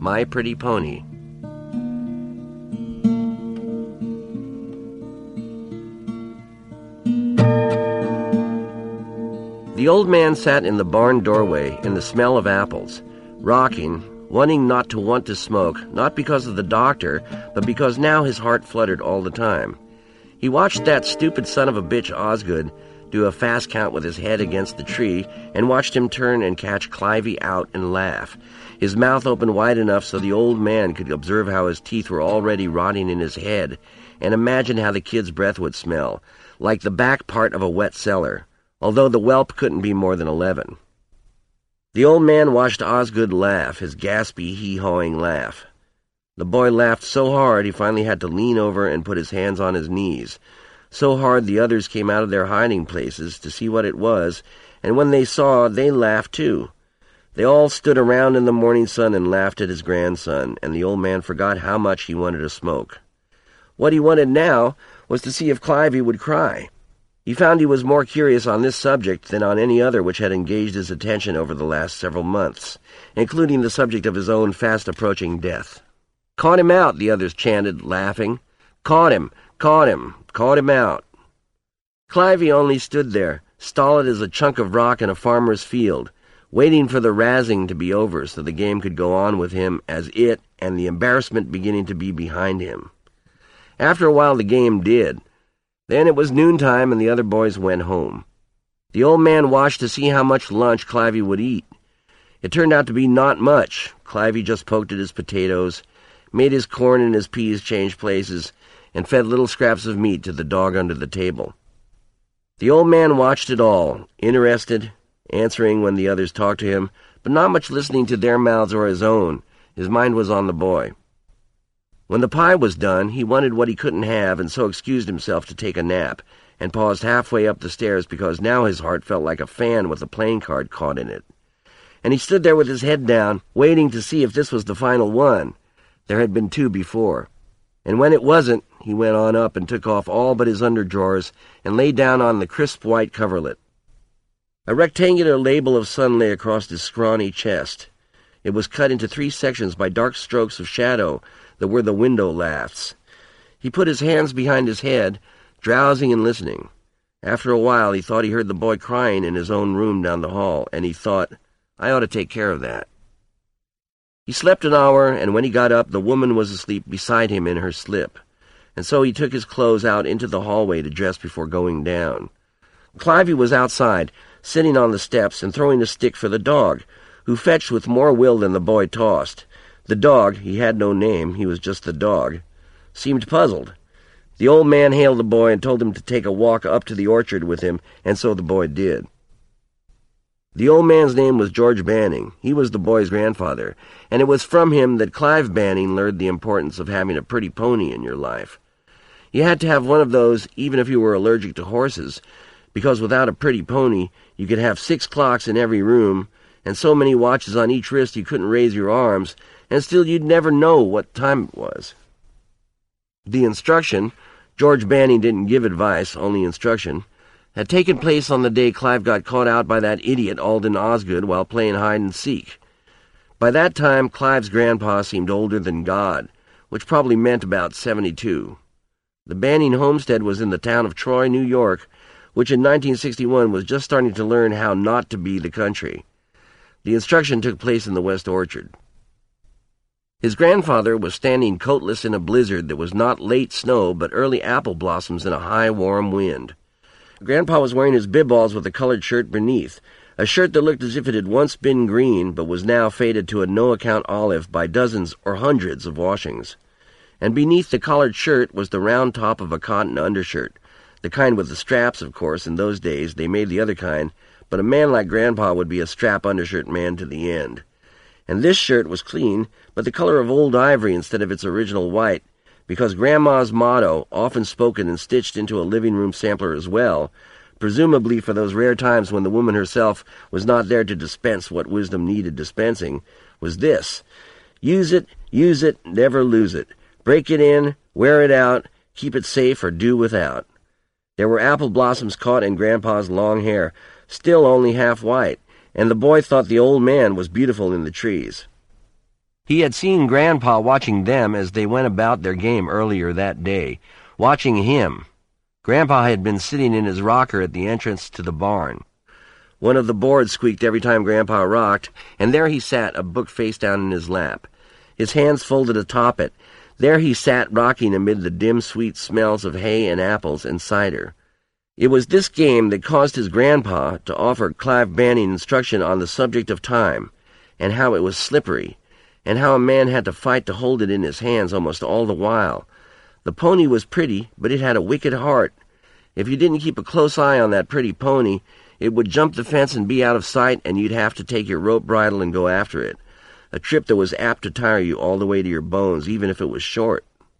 My Pretty Pony. The old man sat in the barn doorway in the smell of apples, rocking, wanting not to want to smoke, not because of the doctor, but because now his heart fluttered all the time. He watched that stupid son of a bitch Osgood do a fast count with his head against the tree, and watched him turn and catch Clivey out and laugh, his mouth open wide enough so the old man could observe how his teeth were already rotting in his head, and imagine how the kid's breath would smell, like the back part of a wet cellar, although the whelp couldn't be more than 11. The old man watched Osgood laugh, his gaspy, hee-hawing laugh. The boy laughed so hard he finally had to lean over and put his hands on his knees, so hard the others came out of their hiding places to see what it was, and when they saw, they laughed too. They all stood around in the morning sun and laughed at his grandson, and the old man forgot how much he wanted to smoke. What he wanted now was to see if Clivey would cry. He found he was more curious on this subject than on any other which had engaged his attention over the last several months, including the subject of his own fast-approaching death. "Caught him out," the others chanted, laughing. "Caught him! Caught him! Caught him out!" Clivey only stood there, stolid as a chunk of rock in a farmer's field, waiting for the razzing to be over so the game could go on with him as it and the embarrassment beginning to be behind him. After a while the game did. Then it was noontime and the other boys went home. The old man watched to see how much lunch Clivey would eat. It turned out to be not much. Clivey just poked at his potatoes, made his corn and his peas change places, and fed little scraps of meat to the dog under the table. The old man watched it all, interested, answering when the others talked to him, but not much listening to their mouths or his own. His mind was on the boy. When the pie was done, he wanted what he couldn't have, and so excused himself to take a nap, and paused halfway up the stairs because now his heart felt like a fan with a playing card caught in it. And he stood there with his head down, waiting to see if this was the final one. There had been 2 before. And when it wasn't, he went on up and took off all but his underdrawers and lay down on the crisp white coverlet. A rectangular label of sun lay across his scrawny chest. It was cut into 3 sections by dark strokes of shadow that were the window laths. He put his hands behind his head, drowsing and listening. After a while he thought he heard the boy crying in his own room down the hall, and he thought, I ought to take care of that. He slept an hour, and when he got up the woman was asleep beside him in her slip, and so he took his clothes out into the hallway to dress before going down. Clivey was outside, sitting on the steps and throwing a stick for the dog, who fetched with more will than the boy tossed. The dog, he had no name, he was just the dog, seemed puzzled. The old man hailed the boy and told him to take a walk up to the orchard with him, and so the boy did. The old man's name was George Banning. He was the boy's grandfather, and it was from him that Clive Banning learned the importance of having a pretty pony in your life. You had to have one of those even if you were allergic to horses, because without a pretty pony you could have 6 clocks in every room, and so many watches on each wrist you couldn't raise your arms, and still you'd never know what time it was. The instruction, George Banning didn't give advice, only instruction, had taken place on the day Clive got caught out by that idiot Alden Osgood while playing hide-and-seek. By that time, Clive's grandpa seemed older than God, which probably meant about 72. The Banning homestead was in the town of Troy, New York, which in 1961 was just starting to learn how not to be the country. The instruction took place in the West Orchard. His grandfather was standing coatless in a blizzard that was not late snow but early apple blossoms in a high, warm wind. Grandpa was wearing his bibballs with a colored shirt beneath, a shirt that looked as if it had once been green but was now faded to a no-account olive by dozens or hundreds of washings. And beneath the collared shirt was the round top of a cotton undershirt, the kind with the straps, of course. In those days they made the other kind, but a man like Grandpa would be a strap undershirt man to the end. And this shirt was clean, but the color of old ivory instead of its original white, because Grandma's motto, often spoken and stitched into a living-room sampler as well, presumably for those rare times when the woman herself was not there to dispense what wisdom needed dispensing, was this: use it, never lose it. Break it in, wear it out, keep it safe or do without. There were apple blossoms caught in Grandpa's long hair, still only half white, and the boy thought the old man was beautiful in the trees. He had seen Grandpa watching them as they went about their game earlier that day, watching him. Grandpa had been sitting in his rocker at the entrance to the barn. One of the boards squeaked every time Grandpa rocked, and there he sat, a book face down in his lap, his hands folded atop it. There he sat rocking amid the dim, sweet smells of hay and apples and cider. It was this game that caused his grandpa to offer Clive Banning instruction on the subject of time, and how it was slippery, and how a man had to fight to hold it in his hands almost all the while. The pony was pretty, but it had a wicked heart. If you didn't keep a close eye on that pretty pony, it would jump the fence and be out of sight, and you'd have to take your rope bridle and go after it. A trip that was apt to tire you all the way to your bones, even if it was short.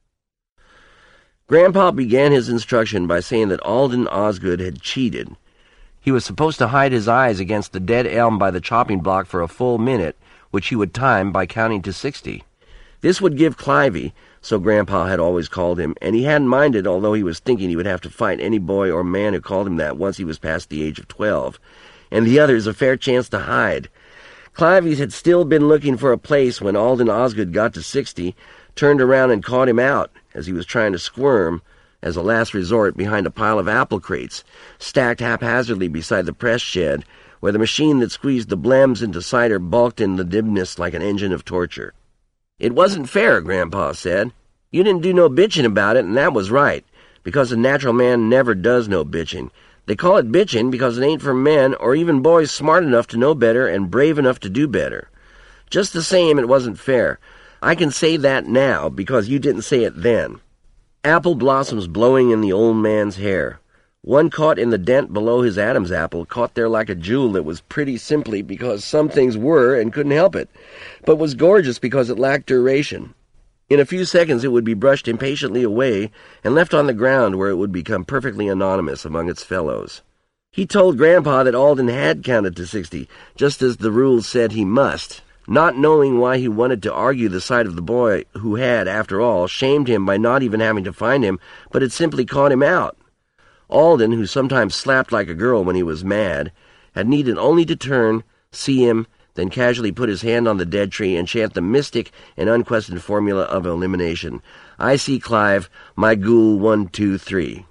Grandpa began his instruction by saying that Alden Osgood had cheated. He was supposed to hide his eyes against the dead elm by the chopping block for a full minute, which he would time by counting to 60. This would give Clivey, so Grandpa had always called him, and he hadn't minded, although he was thinking he would have to fight any boy or man who called him that once he was past the age of 12, and the others a fair chance to hide. Clivey had still been looking for a place when Alden Osgood got to 60, turned around and caught him out as he was trying to squirm, as a last resort, behind a pile of apple crates, stacked haphazardly beside the press shed, where the machine that squeezed the blems into cider bulked in the dimness like an engine of torture. "It wasn't fair," Grandpa said. "You didn't do no bitching about it, and that was right, because a natural man never does no bitching. They call it bitching because it ain't for men or even boys smart enough to know better and brave enough to do better. Just the same, it wasn't fair. I can say that now because you didn't say it then." Apple blossoms blowing in the old man's hair. One caught in the dent below his Adam's apple, caught there like a jewel that was pretty simply because some things were and couldn't help it, but was gorgeous because it lacked duration. In a few seconds it would be brushed impatiently away and left on the ground where it would become perfectly anonymous among its fellows. He told Grandpa that Alden had counted to 60, just as the rules said he must, not knowing why he wanted to argue the side of the boy who had, after all, shamed him by not even having to find him, but had simply caught him out. Alden, who sometimes slapped like a girl when he was mad, had needed only to turn, see him, then casually put his hand on the dead tree and chant the mystic and unquestioned formula of elimination. "I see Clive, my ghoul 1, 2, 3.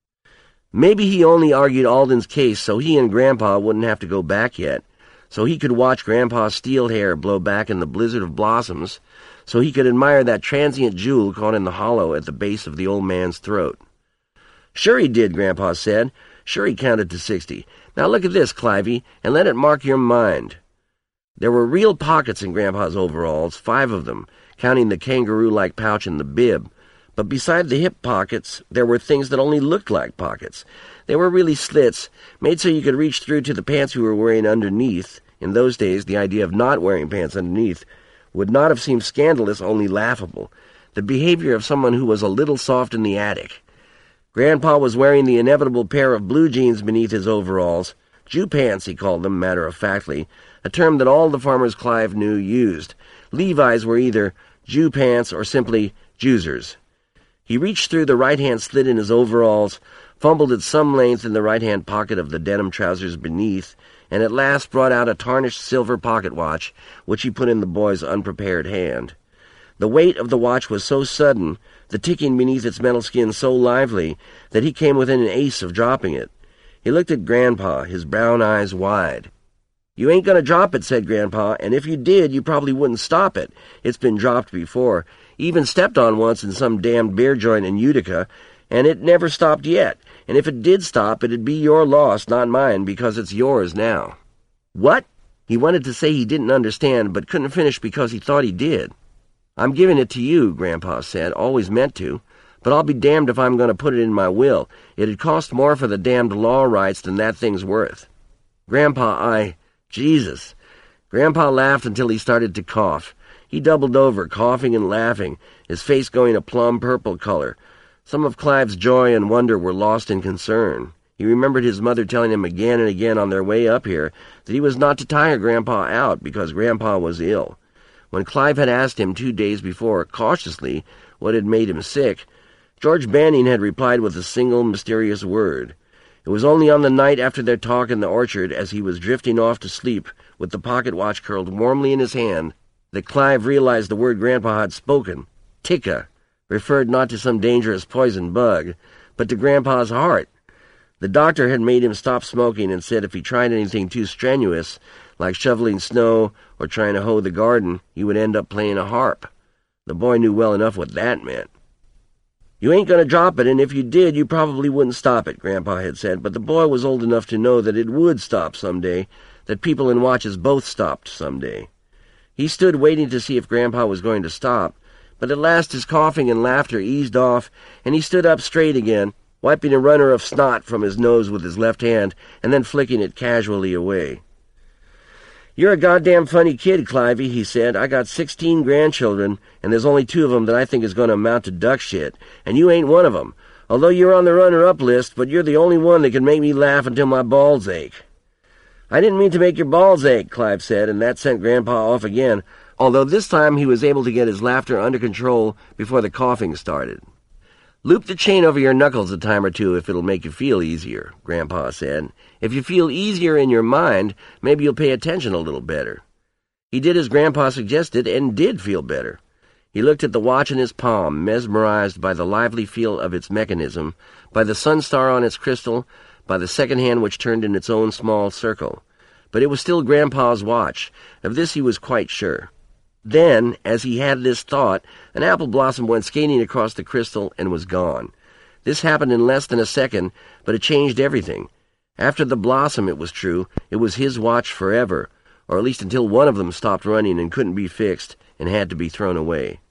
Maybe he only argued Alden's case so he and Grandpa wouldn't have to go back yet, so he could watch Grandpa's steel hair blow back in the blizzard of blossoms, so he could admire that transient jewel caught in the hollow at the base of the old man's throat. "Sure he did," Grandpa said. "Sure he counted to 60. Now look at this, Clivey, and let it mark your mind." There were real pockets in Grandpa's overalls, 5 of them, counting the kangaroo-like pouch in the bib. But beside the hip pockets, there were things that only looked like pockets. They were really slits, made so you could reach through to the pants you were wearing underneath. In those days, the idea of not wearing pants underneath would not have seemed scandalous, only laughable. The behavior of someone who was a little soft in the attic. Grandpa was wearing the inevitable pair of blue jeans beneath his overalls. Jew pants, he called them, matter-of-factly, a term that all the farmers Clive knew used. Levi's were either Jew pants or simply Jewsers. He reached through the right-hand slit in his overalls, fumbled at some length in the right-hand pocket of the denim trousers beneath, and at last brought out a tarnished silver pocket watch, which he put in the boy's unprepared hand. The weight of the watch was so sudden, the ticking beneath its metal skin so lively, that he came within an ace of dropping it. He looked at Grandpa, his brown eyes wide. "You ain't going to drop it," said Grandpa, "and if you did, you probably wouldn't stop it. It's been dropped before, even stepped on once in some damned beer joint in Utica, and it never stopped yet. And if it did stop, it'd be your loss, not mine, because it's yours now." "What?" He wanted to say he didn't understand, but couldn't finish because he thought he did. "I'm giving it to you," Grandpa said, "always meant to. But I'll be damned if I'm going to put it in my will. It'd cost more for the damned law rights than that thing's worth." "Grandpa, Jesus." Grandpa laughed until he started to cough. He doubled over, coughing and laughing, his face going a plum-purple color. Some of Clive's joy and wonder were lost in concern. He remembered his mother telling him again and again on their way up here that he was not to tire Grandpa out because Grandpa was ill. When Clive had asked him 2 days before, cautiously, what had made him sick, George Banning had replied with a single mysterious word. It was only on the night after their talk in the orchard, as he was drifting off to sleep with the pocket watch curled warmly in his hand, that Clive realized the word Grandpa had spoken, ticca, referred not to some dangerous poison bug, but to Grandpa's heart. The doctor had made him stop smoking and said if he tried anything too strenuous, like shoveling snow or trying to hoe the garden, he would end up playing a harp. The boy knew well enough what that meant. "You ain't going to drop it, and if you did, you probably wouldn't stop it," Grandpa had said, but the boy was old enough to know that it would stop someday, that people in watches both stopped someday. He stood waiting to see if Grandpa was going to stop, but at last his coughing and laughter eased off, and he stood up straight again, wiping a runner of snot from his nose with his left hand, and then flicking it casually away. "You're a goddamn funny kid, Clivey," he said. "I got 16 grandchildren, and there's only 2 of them that I think is going to amount to duck shit, and you ain't one of them, although you're on the runner-up list, but you're the only one that can make me laugh until my balls ache." "I didn't mean to make your balls ache," Clive said, and that sent Grandpa off again, although this time he was able to get his laughter under control before the coughing started. "Loop the chain over your knuckles a time or two if it'll make you feel easier," Grandpa said. "If you feel easier in your mind, maybe you'll pay attention a little better." He did as Grandpa suggested and did feel better. He looked at the watch in his palm, mesmerized by the lively feel of its mechanism, by the sun star on its crystal, by the second hand which turned in its own small circle. But it was still Grandpa's watch. Of this he was quite sure. Then, as he had this thought, an apple blossom went skating across the crystal and was gone. This happened in less than a second, but it changed everything. After the blossom, it was true, it was his watch forever, or at least until one of them stopped running and couldn't be fixed and had to be thrown away.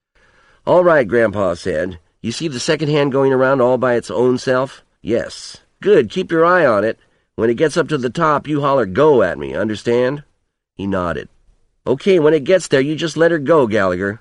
"All right," Grandpa said. "You see the second hand going around all by its own self?" "Yes." "Good, keep your eye on it. When it gets up to the top, you holler 'go' at me, understand?" He nodded. "Okay, when it gets there, you just let her go, Gallagher."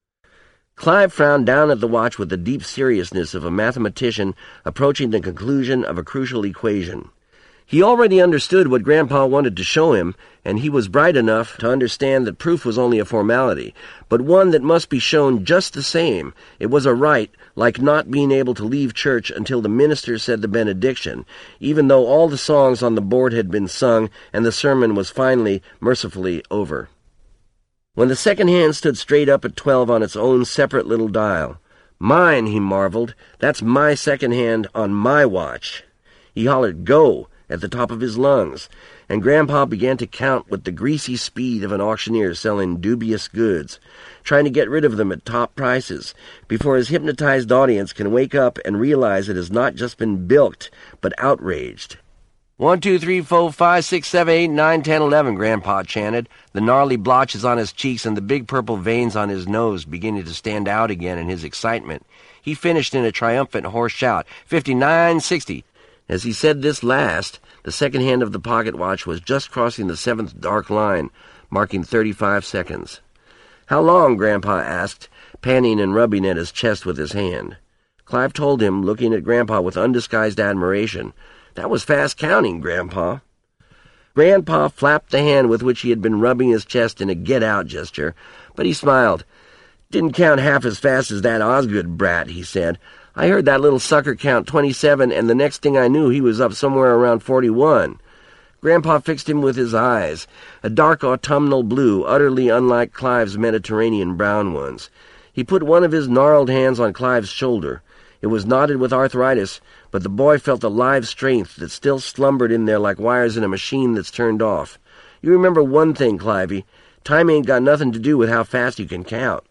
Clive frowned down at the watch with the deep seriousness of a mathematician approaching the conclusion of a crucial equation. He already understood what Grandpa wanted to show him, and he was bright enough to understand that proof was only a formality, but one that must be shown just the same. It was a right, like not being able to leave church until the minister said the benediction, even though all the songs on the board had been sung and the sermon was finally, mercifully over. When the second hand stood straight up at 12 on its own separate little dial. "Mine," he marveled. "That's my second hand on my watch." He hollered, "Go!" at the top of his lungs, and Grandpa began to count with the greasy speed of an auctioneer selling dubious goods, trying to get rid of them at top prices, before his hypnotized audience can wake up and realize it has not just been bilked, but outraged. 1, 2, 3, 4, 5, 6, 7, 8, 9, 10, 11, Grandpa chanted, the gnarly blotches on his cheeks and the big purple veins on his nose beginning to stand out again in his excitement. He finished in a triumphant hoarse shout, 59, 60. As he said this last, the second hand of the pocket watch was just crossing the 7th dark line, marking 35 seconds. "How long?" Grandpa asked, panting and rubbing at his chest with his hand. Clive told him, looking at Grandpa with undisguised admiration, "That was fast counting, Grandpa." Grandpa flapped the hand with which he had been rubbing his chest in a get-out gesture, but he smiled. "Didn't count half as fast as that Osgood brat," he said. "I heard that little sucker count 27, and the next thing I knew he was up somewhere around 41. Grandpa fixed him with his eyes, a dark autumnal blue, utterly unlike Clive's Mediterranean brown ones. He put one of his gnarled hands on Clive's shoulder. It was knotted with arthritis, but the boy felt a live strength that still slumbered in there like wires in a machine that's turned off. "You remember one thing, Clivey. Time ain't got nothing to do with how fast you can count."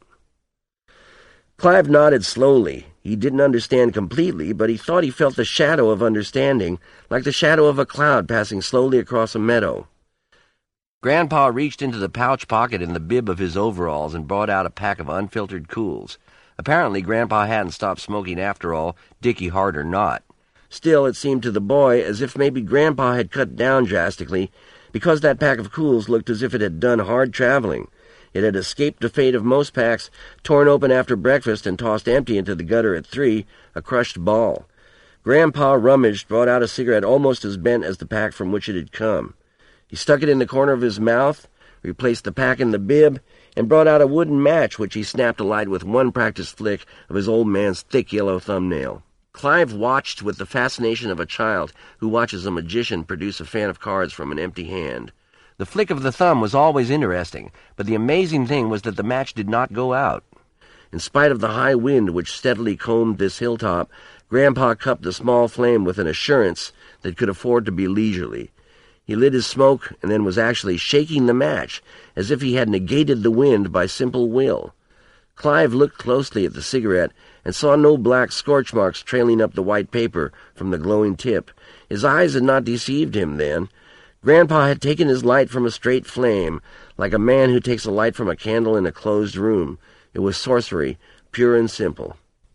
Clive nodded slowly. He didn't understand completely, but he thought he felt the shadow of understanding, like the shadow of a cloud passing slowly across a meadow. Grandpa reached into the pouch pocket in the bib of his overalls and brought out a pack of unfiltered Cools. Apparently Grandpa hadn't stopped smoking after all, Dickie Hart or not. Still, it seemed to the boy as if maybe Grandpa had cut down drastically, because that pack of Cools looked as if it had done hard traveling. It had escaped the fate of most packs, torn open after breakfast and tossed empty into the gutter at 3, a crushed ball. Grandpa rummaged, brought out a cigarette almost as bent as the pack from which it had come. He stuck it in the corner of his mouth, replaced the pack in the bib, and brought out a wooden match which he snapped alight with one practiced flick of his old man's thick yellow thumbnail. Clive watched with the fascination of a child who watches a magician produce a fan of cards from an empty hand. The flick of the thumb was always interesting, but the amazing thing was that the match did not go out. In spite of the high wind which steadily combed this hilltop, Grandpa cupped the small flame with an assurance that could afford to be leisurely. He lit his smoke and then was actually shaking the match, as if he had negated the wind by simple will. Clive looked closely at the cigarette and saw no black scorch marks trailing up the white paper from the glowing tip. His eyes had not deceived him then. Grandpa had taken his light from a straight flame, like a man who takes a light from a candle in a closed room. It was sorcery, pure and simple.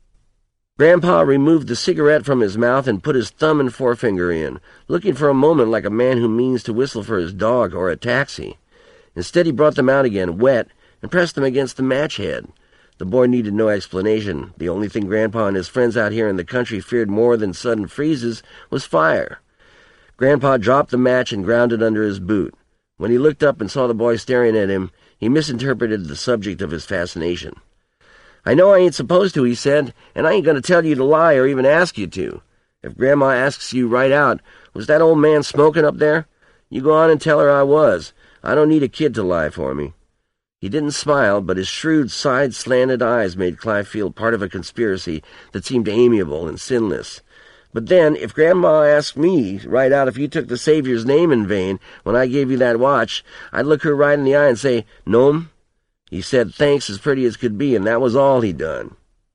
Grandpa removed the cigarette from his mouth and put his thumb and forefinger in, looking for a moment like a man who means to whistle for his dog or a taxi. Instead, he brought them out again, wet, and pressed them against the match head. The boy needed no explanation. The only thing Grandpa and his friends out here in the country feared more than sudden freezes was fire. Grandpa dropped the match and ground it under his boot. When he looked up and saw the boy staring at him, he misinterpreted the subject of his fascination. "I know I ain't supposed to," he said, "and I ain't going to tell you to lie or even ask you to. If Grandma asks you right out, 'Was that old man smoking up there?' you go on and tell her I was. I don't need a kid to lie for me." He didn't smile, but his shrewd, side-slanted eyes made Clive feel part of a conspiracy that seemed amiable and sinless. "But then, if Grandma asked me right out if you took the Savior's name in vain when I gave you that watch, I'd look her right in the eye and say, 'No'm.' He said thanks as pretty as could be, and that was all he done."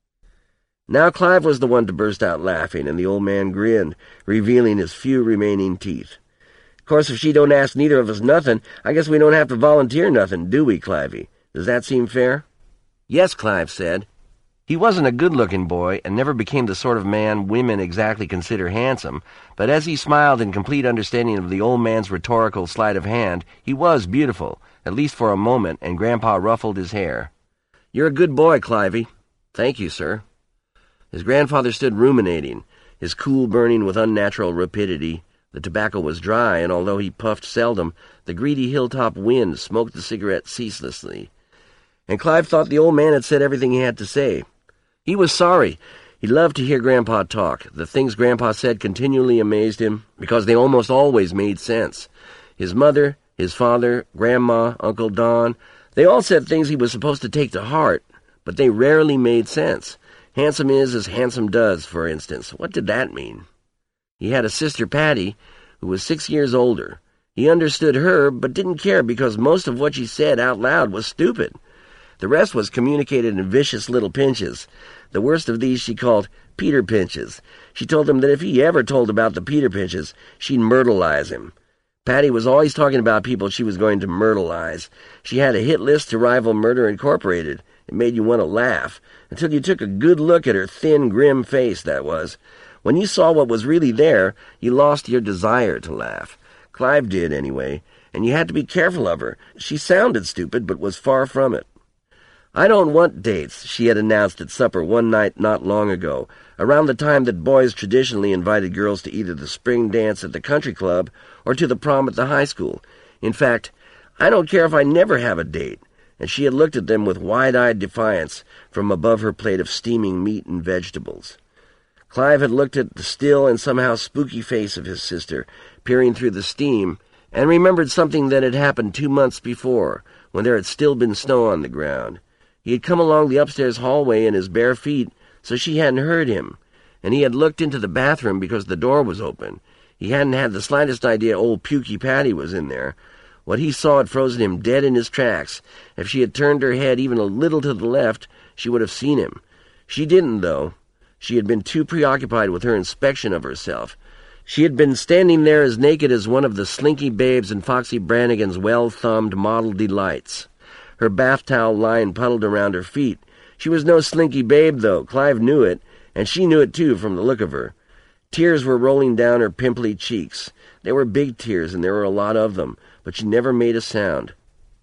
Now Clive was the one to burst out laughing, and the old man grinned, revealing his few remaining teeth. "Of course, if she don't ask neither of us nothing, I guess we don't have to volunteer nothing, do we, Clivey? Does that seem fair?" "Yes," Clive said. He wasn't a good-looking boy and never became the sort of man women exactly consider handsome, but as he smiled in complete understanding of the old man's rhetorical sleight of hand, he was beautiful, at least for a moment, and Grandpa ruffled his hair. "You're a good boy, Clivey." "Thank you, sir." His grandfather stood ruminating, his cool burning with unnatural rapidity. The tobacco was dry, and although he puffed seldom, the greedy hilltop wind smoked the cigarette ceaselessly. And Clive thought the old man had said everything he had to say. He was sorry. He loved to hear Grandpa talk. The things Grandpa said continually amazed him, because they almost always made sense. His mother, his father, Grandma, Uncle Don, they all said things he was supposed to take to heart, but they rarely made sense. Handsome is as handsome does, for instance. What did that mean? He had a sister, Patty, who was 6 years older. He understood her, but didn't care because most of what she said out loud was stupid. The rest was communicated in vicious little pinches. The worst of these she called Peter Pinches. She told him that if he ever told about the Peter Pinches, she'd myrtleize him. Patty was always talking about people she was going to myrtleize. She had a hit list to rival Murder Incorporated. It made you want to laugh, until you took a good look at her thin, grim face, that was. When you saw what was really there, you lost your desire to laugh. Clive did, anyway, and you had to be careful of her. She sounded stupid, but was far from it. "I don't want dates," she had announced at supper one night not long ago, around the time that boys traditionally invited girls to either the spring dance at the country club or to the prom at the high school. In fact, "I don't care if I never have a date," and she had looked at them with wide-eyed defiance from above her plate of steaming meat and vegetables. Clive had looked at the still and somehow spooky face of his sister, peering through the steam, and remembered something that had happened 2 months before, when there had still been snow on the ground. He had come along the upstairs hallway in his bare feet, so she hadn't heard him, and he had looked into the bathroom because the door was open. He hadn't had the slightest idea old Pukey Patty was in there. What he saw had frozen him dead in his tracks. If she had turned her head even a little to the left, she would have seen him. She didn't, though. She had been too preoccupied with her inspection of herself. She had been standing there as naked as one of the slinky babes in Foxy Brannigan's well-thumbed model delights. Her bath towel line puddled around her feet. She was no slinky babe, though. Clive knew it, and she knew it, too, from the look of her. Tears were rolling down her pimply cheeks. They were big tears, and there were a lot of them, but she never made a sound.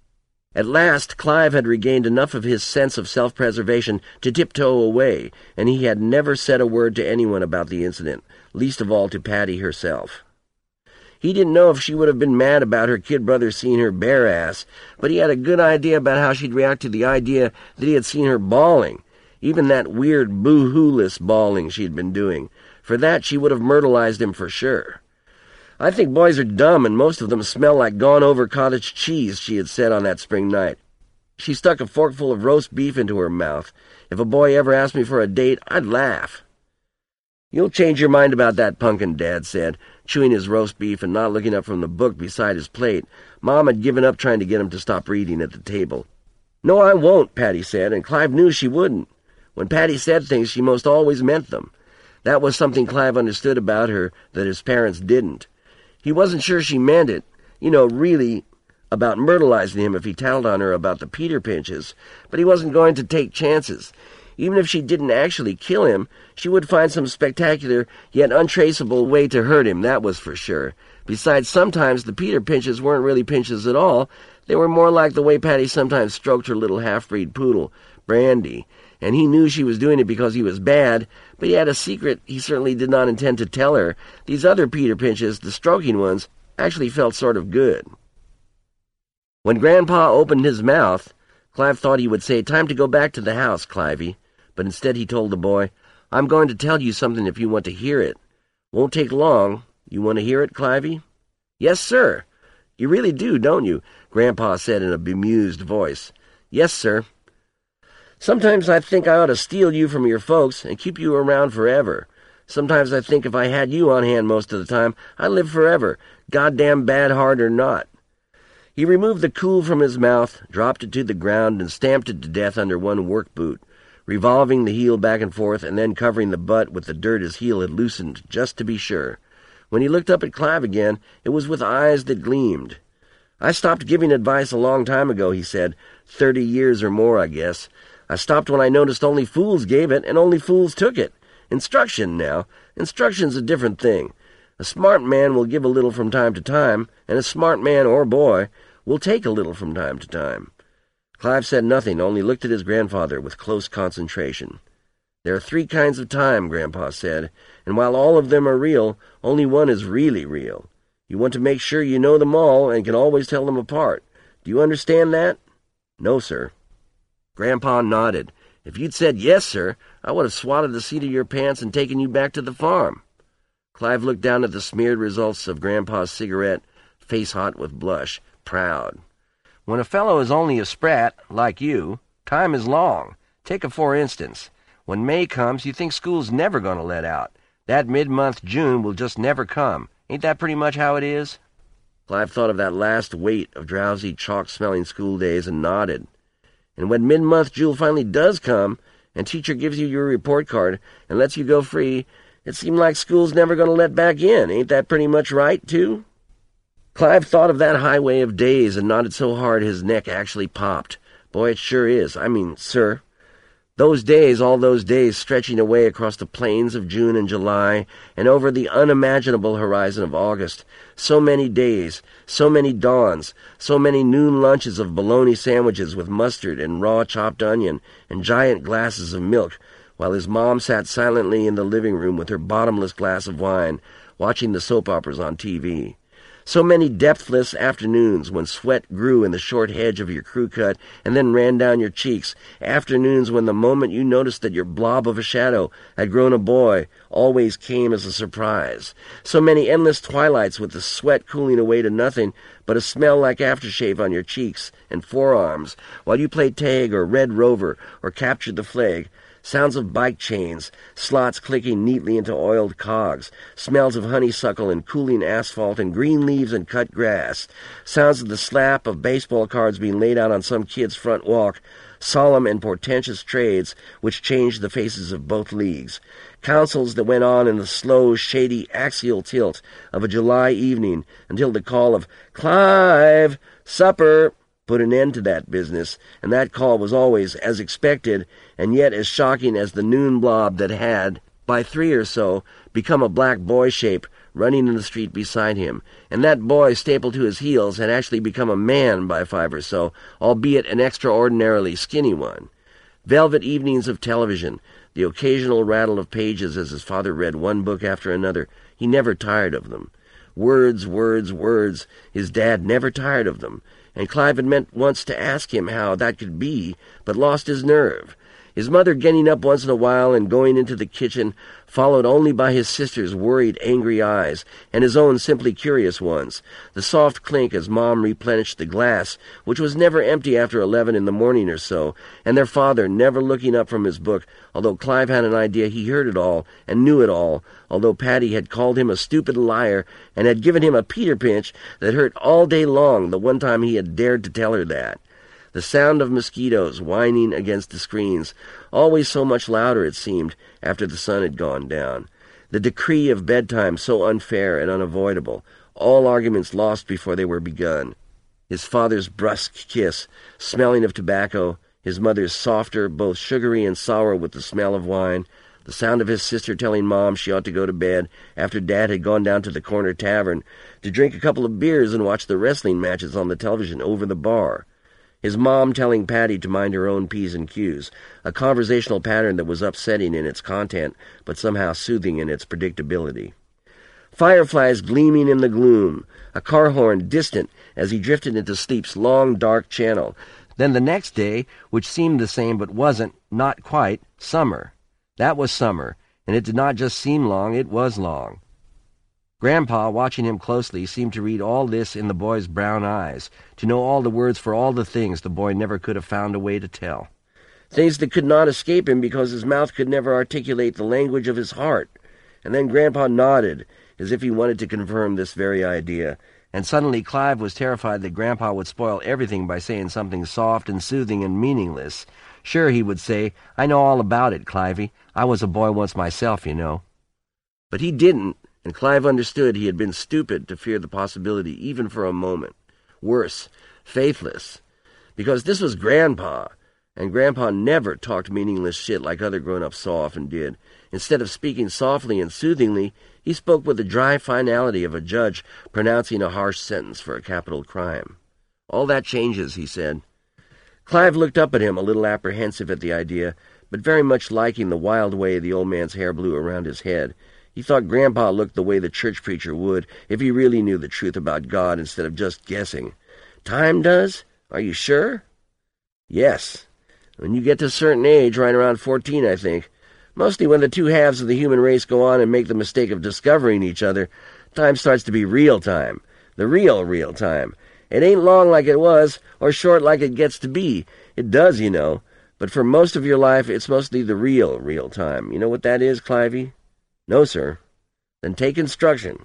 At last, Clive had regained enough of his sense of self-preservation to tiptoe away, and he had never said a word to anyone about the incident, least of all to Patty herself. He didn't know if she would have been mad about her kid brother seeing her bare ass, but he had a good idea about how she'd react to the idea that he had seen her bawling, even that weird boo-hoo-less bawling she had been doing. For that she would have myrtleized him for sure. "I think boys are dumb, and most of them smell like gone-over cottage cheese," she had said on that spring night. She stuck a forkful of roast beef into her mouth. "If a boy ever asked me for a date, I'd laugh." "You'll change your mind about that punkin," Dad said, chewing his roast beef and not looking up from the book beside his plate. Mom had given up trying to get him to stop reading at the table. "No, I won't," Patty said, and Clive knew she wouldn't. When Patty said things, she most always meant them. That was something Clive understood about her that his parents didn't. He wasn't sure she meant it, really, about myrtleizing him if he tattled on her about the Peter Pinches, but he wasn't going to take chances. Even if she didn't actually kill him, she would find some spectacular yet untraceable way to hurt him, that was for sure. Besides, sometimes the Peter Pinches weren't really pinches at all. They were more like the way Patty sometimes stroked her little half-breed poodle, Brandy, and he knew she was doing it because he was bad, but he had a secret he certainly did not intend to tell her. These other Peter Pinches, the stroking ones, actually felt sort of good. When Grandpa opened his mouth, Clive thought he would say, "Time to go back to the house, Clivey," but instead he told the boy, "I'm going to tell you something if you want to hear it. Won't take long. You want to hear it, Clivey?" "Yes, sir." "You really do, don't you?" Grandpa said in a bemused voice. "Yes, sir. Sometimes I think I ought to steal you from your folks and keep you around forever. Sometimes I think if I had you on hand most of the time, I'd live forever, goddamn bad heart or not." He removed the cool from his mouth, dropped it to the ground, and stamped it to death under one work boot, revolving the heel back and forth and then covering the butt with the dirt his heel had loosened, just to be sure. When he looked up at Clive again, it was with eyes that gleamed. "I stopped giving advice a long time ago," he said. 30 years or more, I guess. I stopped when I noticed only fools gave it and only fools took it. Instruction, now. Instruction's a different thing. A smart man will give a little from time to time, and a smart man, or boy, will take a little from time to time. Clive said nothing, only looked at his grandfather with close concentration. "There are 3 kinds of time," Grandpa said, "and while all of them are real, only one is really real. You want to make sure you know them all and can always tell them apart. Do you understand that?" "No, sir." Grandpa nodded. "If you'd said yes, sir, I would have swatted the seat of your pants and taken you back to the farm." Clive looked down at the smeared results of Grandpa's cigarette, face hot with blush, proud. "When a fellow is only a sprat, like you, time is long. Take a for instance. When May comes, you think school's never going to let out. That mid-month June will just never come. Ain't that pretty much how it is?" Clive thought of that last wait of drowsy, chalk-smelling school days and nodded. "And when mid-month June finally does come, and teacher gives you your report card and lets you go free, it seemed like school's never going to let back in. Ain't that pretty much right, too?" Clive thought of that highway of days and nodded so hard his neck actually popped. "Boy, it sure is. I mean, sir. Those days, all those days stretching away across the plains of June and July and over the unimaginable horizon of August. So many days, so many dawns, so many noon lunches of bologna sandwiches with mustard and raw chopped onion and giant glasses of milk, while his mom sat silently in the living room with her bottomless glass of wine, watching the soap operas on TV. So many depthless afternoons when sweat grew in the short hedge of your crew cut and then ran down your cheeks, afternoons when the moment you noticed that your blob of a shadow had grown a boy always came as a surprise. So many endless twilights with the sweat cooling away to nothing but a smell like aftershave on your cheeks and forearms while you played tag or Red Rover or captured the flag. Sounds of bike chains, slots clicking neatly into oiled cogs, smells of honeysuckle and cooling asphalt and green leaves and cut grass, sounds of the slap of baseball cards being laid out on some kid's front walk, solemn and portentous trades which changed the faces of both leagues, councils that went on in the slow, shady, axial tilt of a July evening until the call of "Clive! Supper!" put an end to that business, and that call was always as expected and yet as shocking as the noon blob that had, by 3 or so, become a black boy shape running in the street beside him, and that boy stapled to his heels had actually become a man by 5 or so, albeit an extraordinarily skinny one. Velvet evenings of television, the occasional rattle of pages as his father read one book after another, he never tired of them. Words, words, words, his dad never tired of them, and Clive had meant once to ask him how that could be, but lost his nerve. his mother getting up once in a while and going into the kitchen, followed only by his sister's worried, angry eyes, and his own simply curious ones, the soft clink as Mom replenished the glass, which was never empty after 11 in the morning or so, and their father never looking up from his book, although Clive had an idea he heard it all and knew it all, although Paddy had called him a stupid liar and had given him a Peter pinch that hurt all day long the one time he had dared to tell her that. The sound of mosquitoes whining against the screens, always so much louder, it seemed, after the sun had gone down. The decree of bedtime so unfair and unavoidable, all arguments lost before they were begun. His father's brusque kiss, smelling of tobacco, his mother's softer, both sugary and sour with the smell of wine, the sound of his sister telling Mom she ought to go to bed after Dad had gone down to the corner tavern to drink a couple of beers and watch the wrestling matches on the television over the bar. His mom telling Paddy to mind her own P's and Q's, a conversational pattern that was upsetting in its content, but somehow soothing in its predictability. Fireflies gleaming in the gloom, a car horn distant as he drifted into sleep's long, dark channel. Then the next day, which seemed the same but wasn't, not quite, summer. That was summer, and it did not just seem long, it was long. Grandpa, watching him closely, seemed to read all this in the boy's brown eyes, to know all the words for all the things the boy never could have found a way to tell. Things that could not escape him because his mouth could never articulate the language of his heart. And then Grandpa nodded, as if he wanted to confirm this very idea. And suddenly Clive was terrified that Grandpa would spoil everything by saying something soft and soothing and meaningless. Sure, he would say, "I know all about it, Clivey. I was a boy once myself, you know." But he didn't. And Clive understood he had been stupid to fear the possibility even for a moment. Worse, faithless. Because this was Grandpa, and Grandpa never talked meaningless shit like other grown-ups so often did. Instead of speaking softly and soothingly, he spoke with the dry finality of a judge pronouncing a harsh sentence for a capital crime. "All that changes," he said. Clive looked up at him, a little apprehensive at the idea, but very much liking the wild way the old man's hair blew around his head. He thought Grandpa looked the way the church preacher would if he really knew the truth about God instead of just guessing. "Time does? Are you sure?" "Yes. When you get to a certain age, right around 14, I think. Mostly when the two halves of the human race go on and make the mistake of discovering each other, time starts to be real time. The real time. It ain't long like it was, or short like it gets to be. It does, you know. But for most of your life, it's mostly the real time. You know what that is, Clivey?" "No, sir." "Then take instruction.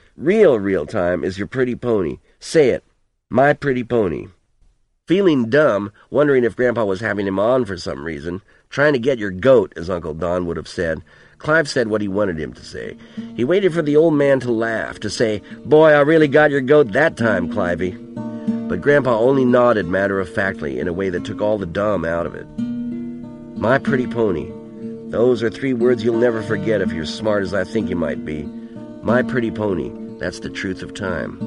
Real time is your pretty pony. Say it. My pretty pony." Feeling dumb, wondering if Grandpa was having him on for some reason, trying to get your goat, as Uncle Don would have said, Clive said what he wanted him to say. He waited for the old man to laugh, to say, "Boy, I really got your goat that time, Clivey." But Grandpa only nodded matter-of-factly in a way that took all the dumb out of it. My pretty pony. Those are 3 words you'll never forget if you're smart as I think you might be. My pretty pony. That's the truth of time.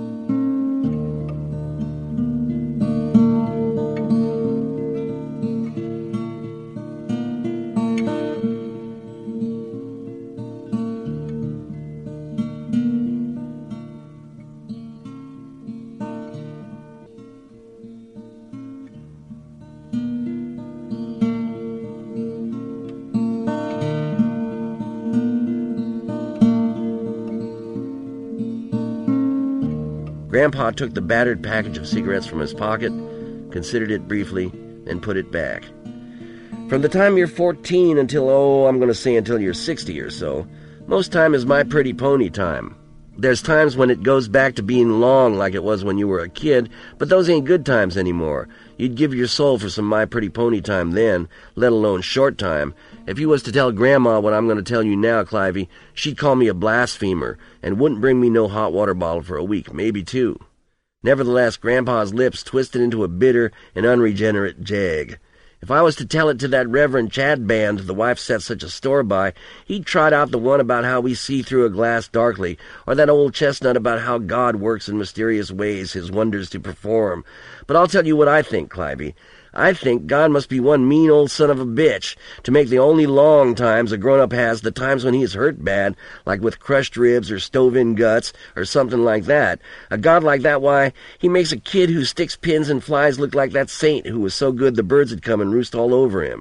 Grandpa took the battered package of cigarettes from his pocket, considered it briefly, and put it back. "From the time you're 14 until, I'm going to say until you're 60 or so, most time is my pretty pony time. There's times when it goes back to being long like it was when you were a kid, but those ain't good times anymore. You'd give your soul for some My Pretty Pony time then, let alone short time. If you was to tell Grandma what I'm going to tell you now, Clivey, she'd call me a blasphemer, and wouldn't bring me no hot water bottle for a week, maybe 2. Nevertheless, Grandpa's lips twisted into a bitter and unregenerate jag. If I was to tell it to that Reverend Chadband the wife set such a store by, he'd trot out the one about how we see through a glass darkly, or that old chestnut about how God works in mysterious ways his wonders to perform. But I'll tell you what I think, Clivey. I think God must be one mean old son of a bitch to make the only long times a grown-up has the times when he is hurt bad, like with crushed ribs or stove-in guts or something like that. A God like that, why, he makes a kid who sticks pins in flies look like that saint who was so good the birds would come and roost all over him.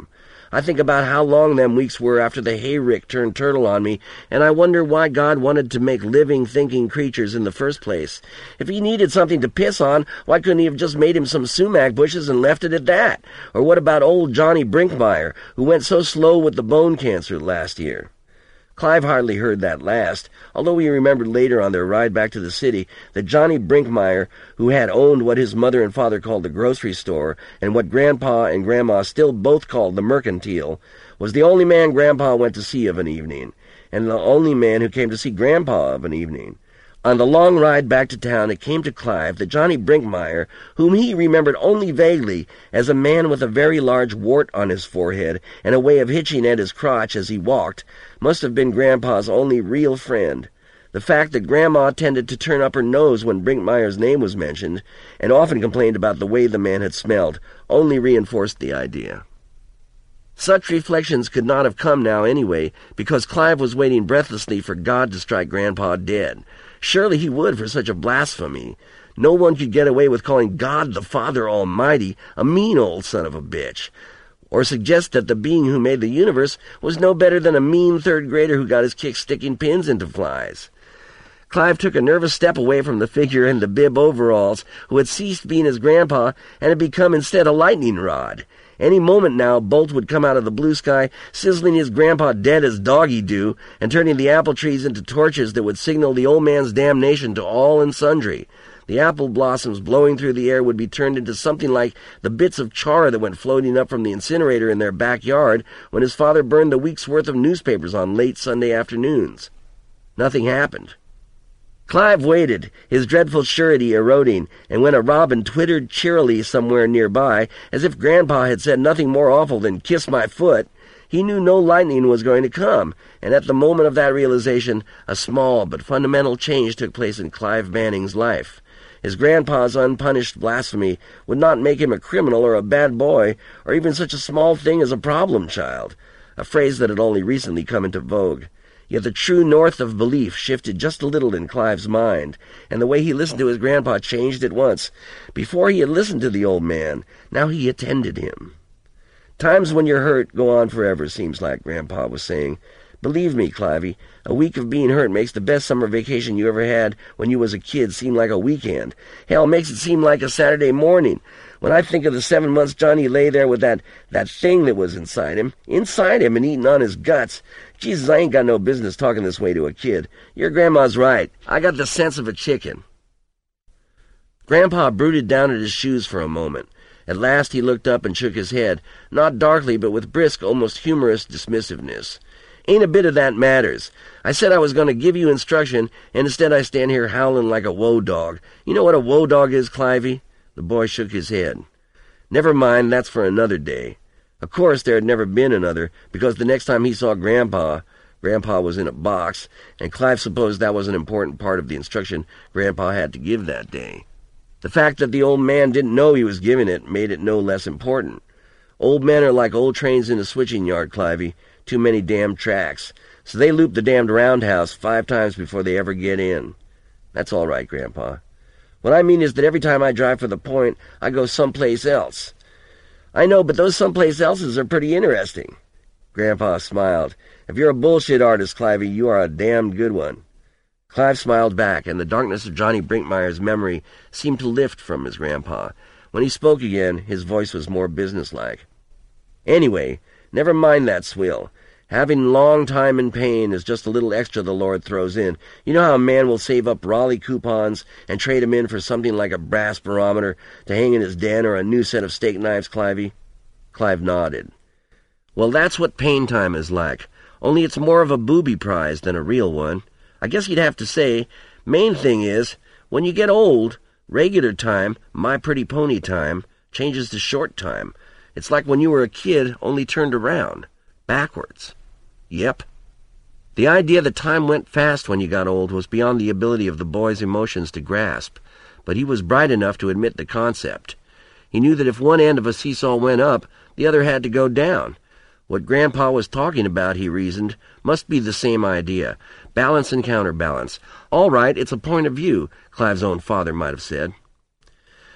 I think about how long them weeks were after the hayrick turned turtle on me, and I wonder why God wanted to make living, thinking creatures in the first place. If he needed something to piss on, why couldn't he have just made him some sumac bushes and left it at that? Or what about old Johnny Brinkmeyer, who went so slow with the bone cancer last year? Clive hardly heard that last, although he remembered later on their ride back to the city that Johnny Brinkmeyer, who had owned what his mother and father called the grocery store, and what Grandpa and Grandma still both called the mercantile, was the only man Grandpa went to see of an evening, and the only man who came to see Grandpa of an evening. On the long ride back to town, it came to Clive that Johnny Brinkmeyer, whom he remembered only vaguely as a man with a very large wart on his forehead and a way of hitching at his crotch as he walked, must have been Grandpa's only real friend. The fact that Grandma tended to turn up her nose when Brinkmeyer's name was mentioned, and often complained about the way the man had smelled, only reinforced the idea. Such reflections could not have come now anyway, because Clive was waiting breathlessly for God to strike Grandpa dead. Surely he would for such a blasphemy. No one could get away with calling God the Father Almighty a mean old son of a bitch, or suggest that the being who made the universe was no better than a mean third grader who got his kicks sticking pins into flies. Clive took a nervous step away from the figure in the bib overalls, who had ceased being his grandpa and had become instead a lightning rod. Any moment now, Bolt would come out of the blue sky, sizzling his grandpa dead as doggy do, and turning the apple trees into torches that would signal the old man's damnation to all and sundry. The apple blossoms blowing through the air would be turned into something like the bits of char that went floating up from the incinerator in their backyard when his father burned the week's worth of newspapers on late Sunday afternoons. Nothing happened. Clive waited, his dreadful surety eroding, and when a robin twittered cheerily somewhere nearby, as if Grandpa had said nothing more awful than "kiss my foot," he knew no lightning was going to come, and at the moment of that realization, a small but fundamental change took place in Clive Banning's life. His grandpa's unpunished blasphemy would not make him a criminal or a bad boy, or even such a small thing as a problem child, a phrase that had only recently come into vogue. Yet the true north of belief shifted just a little in Clive's mind, and the way he listened to his grandpa changed at once. Before he had listened to the old man, now he attended him. "Times when you're hurt go on forever, seems like," Grandpa was saying. "Believe me, Clivey, a week of being hurt makes the best summer vacation you ever had when you was a kid seem like a weekend. Hell, makes it seem like a Saturday morning. When I think of the 7 months Johnny lay there with that thing that was inside him and eating on his guts. Jesus, I ain't got no business talking this way to a kid. Your grandma's right. I got the sense of a chicken." Grandpa brooded down at his shoes for a moment. At last he looked up and shook his head, not darkly, but with brisk, almost humorous dismissiveness. "Ain't a bit of that matters. I said I was going to give you instruction, and instead I stand here howling like a woe dog. You know what a woe dog is, Clivey?" The boy shook his head. "Never mind, that's for another day." Of course there had never been another, because the next time he saw Grandpa was in a box, and Clive supposed that was an important part of the instruction Grandpa had to give that day. The fact that the old man didn't know he was giving it made it no less important. Old men are like old trains in a switching yard, Clivey. Too many damn tracks. So they loop the damned roundhouse 5 times before they ever get in. "That's all right, Grandpa. What I mean is that every time I drive for the point, I go someplace else." "I know, but those someplace elses are pretty interesting." Grandpa smiled. "If you're a bullshit artist, Clivey, you are a damned good one." Clive smiled back, and the darkness of Johnny Brinkmeyer's memory seemed to lift from his grandpa. When he spoke again, his voice was more businesslike. "Anyway, never mind that swill. Having long time in pain is just a little extra the Lord throws in. You know how a man will save up Raleigh coupons and trade 'em in for something like a brass barometer to hang in his den or a new set of steak knives, Clivey?" Clive nodded. "Well, that's what pain time is like, only it's more of a booby prize than a real one. I guess you'd have to say, main thing is, when you get old, regular time, My Pretty Pony time, changes to short time. It's like when you were a kid, only turned around, backwards." "Yep." The idea that time went fast when you got old was beyond the ability of the boy's emotions to grasp, but he was bright enough to admit the concept. He knew that if one end of a seesaw went up, the other had to go down. What Grandpa was talking about, he reasoned, must be the same idea. Balance and counterbalance. All right, it's a point of view, Clive's own father might have said.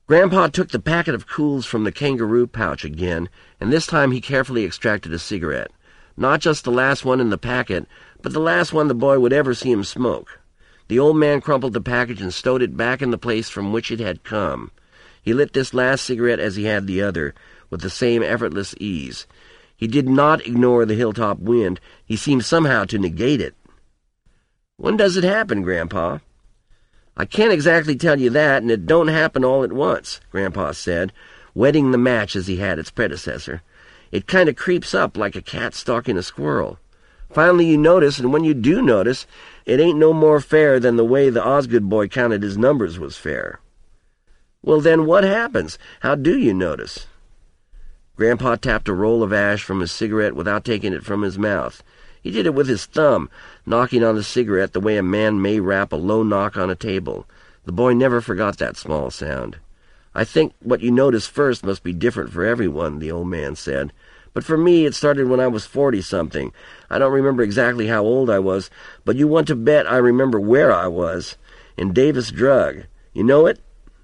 Grandpa took the packet of Cools from the kangaroo pouch again, and this time he carefully extracted a cigarette. Not just the last one in the packet, but the last one the boy would ever see him smoke. The old man crumpled the package and stowed it back in the place from which it had come. He lit this last cigarette as he had the other, with the same effortless ease. He did not ignore the hilltop wind. He seemed somehow to negate it. "When does it happen, Grandpa?" "I can't exactly tell you that, and it don't happen all at once," Grandpa said, wetting the match as he had its predecessor. "It kind of creeps up like a cat stalking a squirrel. Finally you notice, and when you do notice, it ain't no more fair than the way the Osgood boy counted his numbers was fair." "Well, then what happens? How do you notice?" Grandpa tapped a roll of ash from his cigarette without taking it from his mouth. He did it with his thumb, knocking on the cigarette the way a man may rap a low knock on a table. The boy never forgot that small sound. "I think what you notice first must be different for everyone," the old man said. "But for me, it started when I was 40-something. I don't remember exactly how old I was, but you want to bet I remember where I was. In Davis Drug. You know it?"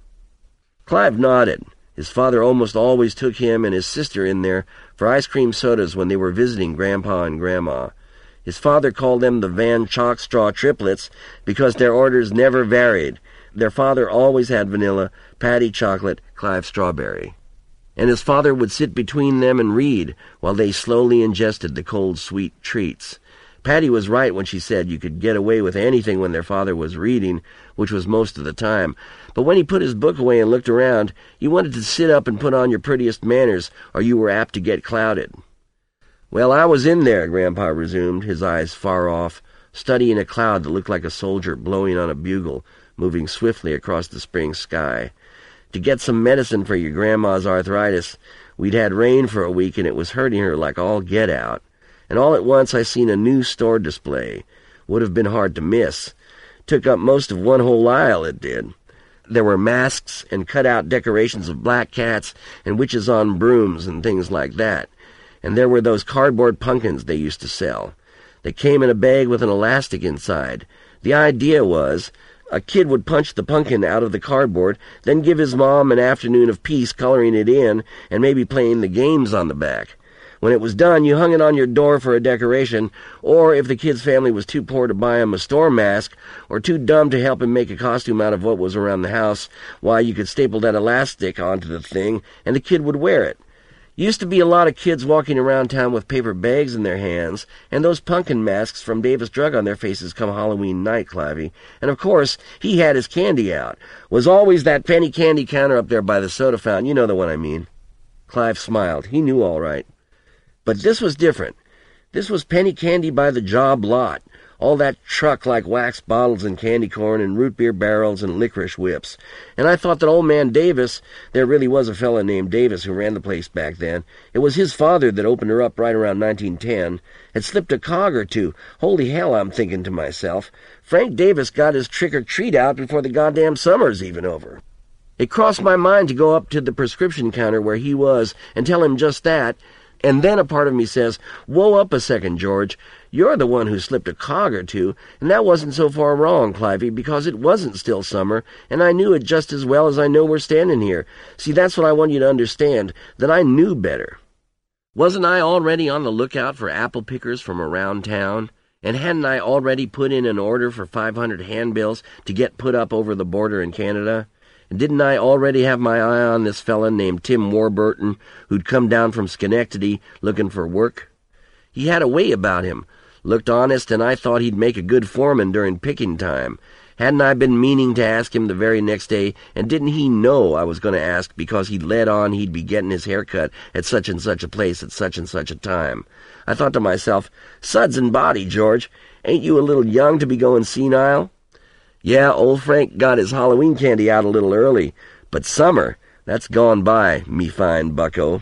Clive nodded. His father almost always took him and his sister in there for ice cream sodas when they were visiting Grandpa and Grandma. His father called them the Van Chalkstraw triplets because their orders never varied. Their father always had vanilla, Patty chocolate, Clive strawberry. And his father would sit between them and read while they slowly ingested the cold, sweet treats. Patty was right when she said you could get away with anything when their father was reading, which was most of the time. But when he put his book away and looked around, you wanted to sit up and put on your prettiest manners, or you were apt to get clouded. "Well, I was in there," Grandpa resumed, his eyes far off, studying a cloud that looked like a soldier blowing on a bugle, moving swiftly across the spring sky. "To get some medicine for your grandma's arthritis. We'd had rain for a week, and it was hurting her like all get out. And all at once I seen a new store display. Would have been hard to miss. Took up most of one whole aisle, it did. There were masks and cut-out decorations of black cats and witches on brooms and things like that. And there were those cardboard pumpkins they used to sell. They came in a bag with an elastic inside. The idea was, a kid would punch the pumpkin out of the cardboard, then give his mom an afternoon of peace coloring it in and maybe playing the games on the back. When it was done, you hung it on your door for a decoration, or if the kid's family was too poor to buy him a store mask, or too dumb to help him make a costume out of what was around the house, why, you could staple that elastic onto the thing, and the kid would wear it. Used to be a lot of kids walking around town with paper bags in their hands, and those pumpkin masks from Davis Drug on their faces come Halloween night, Clivey. And of course, he had his candy out. Was always that penny candy counter up there by the soda fountain. You know the one I mean." Clive smiled. He knew all right. But this was different. This was penny candy by the job lot. All that truck like wax bottles and candy corn and root beer barrels and licorice whips. And I thought that old man Davis, there really was a fella named Davis who ran the place back then. It was his father that opened her up right around 1910. Had slipped a cog or two. Holy hell, I'm thinking to myself. Frank Davis got his trick-or-treat out before the goddamn summer's even over. It crossed my mind to go up to the prescription counter where he was and tell him just that. And then a part of me says, "Whoa up a second, George. You're the one who slipped a cog or two, and that wasn't so far wrong, Clivey, because it wasn't still summer, and I knew it just as well as I know we're standing here. See, that's what I want you to understand, that I knew better. Wasn't I already on the lookout for apple pickers from around town? And hadn't I already put in an order for 500 handbills to get put up over the border in Canada? And didn't I already have my eye on this fella named Tim Warburton, who'd come down from Schenectady looking for work? He had a way about him. Looked honest, and I thought he'd make a good foreman during picking time. Hadn't I been meaning to ask him the very next day, and didn't he know I was going to ask because he'd led on he'd be getting his hair cut at such and such a place at such and such a time? I thought to myself, suds and body, George, ain't you a little young to be going senile? Yeah, old Frank got his Halloween candy out a little early, but summer, that's gone by, me fine bucko.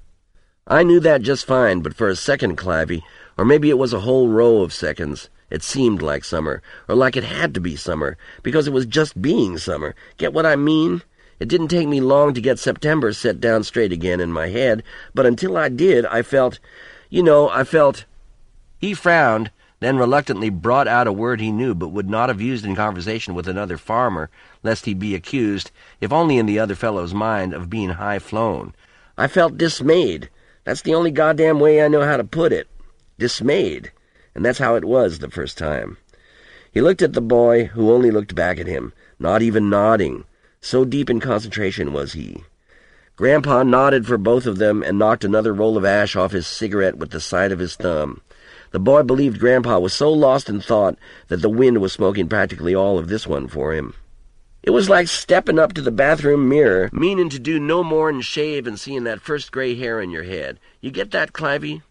I knew that just fine, but for a second, Clivey, or maybe it was a whole row of seconds, it seemed like summer, or like it had to be summer, because it was just being summer. Get what I mean? It didn't take me long to get September set down straight again in my head, but until I did, I felt... He frowned, then reluctantly brought out a word he knew but would not have used in conversation with another farmer, lest he be accused, if only in the other fellow's mind, of being high-flown. I felt dismayed. That's the only goddamn way I know how to put it. Dismayed. And that's how it was the first time. He looked at the boy, who only looked back at him, not even nodding. So deep in concentration was he. Grandpa nodded for both of them and knocked another roll of ash off his cigarette with the side of his thumb. The boy believed Grandpa was so lost in thought that the wind was smoking practically all of this one for him. It was like stepping up to the bathroom mirror, meaning to do no more than shave and seeing that first gray hair in your head. You get that, Clivey?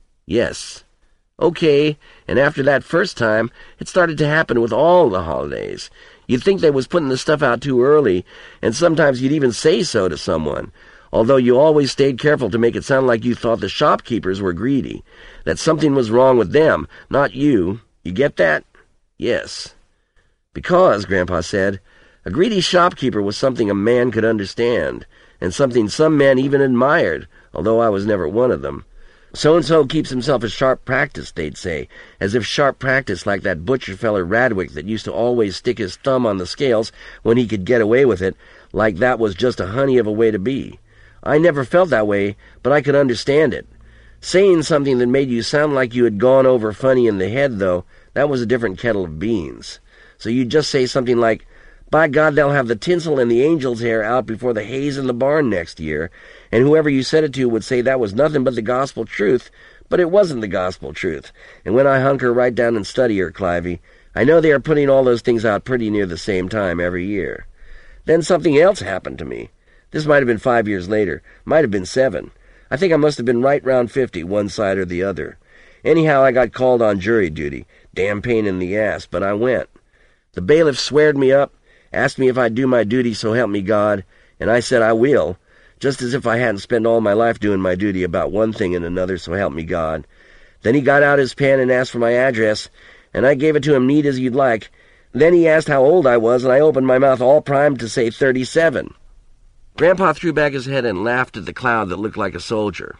Yes. Okay, and after that first time, it started to happen with all the holidays. You'd think they was putting the stuff out too early, and sometimes you'd even say so to someone, although you always stayed careful to make it sound like you thought the shopkeepers were greedy, that something was wrong with them, not you. You get that? Yes. Because, Grandpa said, a greedy shopkeeper was something a man could understand, and something some men even admired, although I was never one of them. So-and-so keeps himself a sharp practice, they'd say, as if sharp practice like that butcher feller Radwick that used to always stick his thumb on the scales when he could get away with it, like that was just a honey of a way to be. I never felt that way, but I could understand it. Saying something that made you sound like you had gone over funny in the head, though, that was a different kettle of beans. So you'd just say something like, by God, they'll have the tinsel and the angel's hair out before the hay's in the barn next year, and whoever you said it to would say that was nothing but the gospel truth, but it wasn't the gospel truth. And when I hunker right down and study her, Clivey, I know they are putting all those things out pretty near the same time every year. Then something else happened to me. This might have been 5 years later, might have been 7. I think I must have been right round 50, one side or the other. Anyhow, I got called on jury duty. Damn pain in the ass, but I went. The bailiff sweared me up, asked me if I'd do my duty, so help me God, and I said I will, just as if I hadn't spent all my life doing my duty about one thing and another, so help me God. Then he got out his pen and asked for my address, and I gave it to him neat as you'd like. Then he asked how old I was, and I opened my mouth all primed to say 37. Grandpa threw back his head and laughed at the cloud that looked like a soldier.